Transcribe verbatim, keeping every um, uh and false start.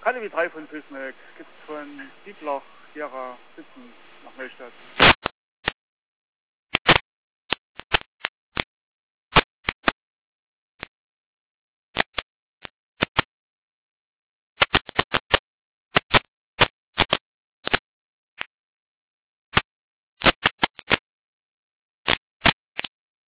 K W drei von Füßneck, gibt von Dietloch, Gera, Sitzen nach Neustadt.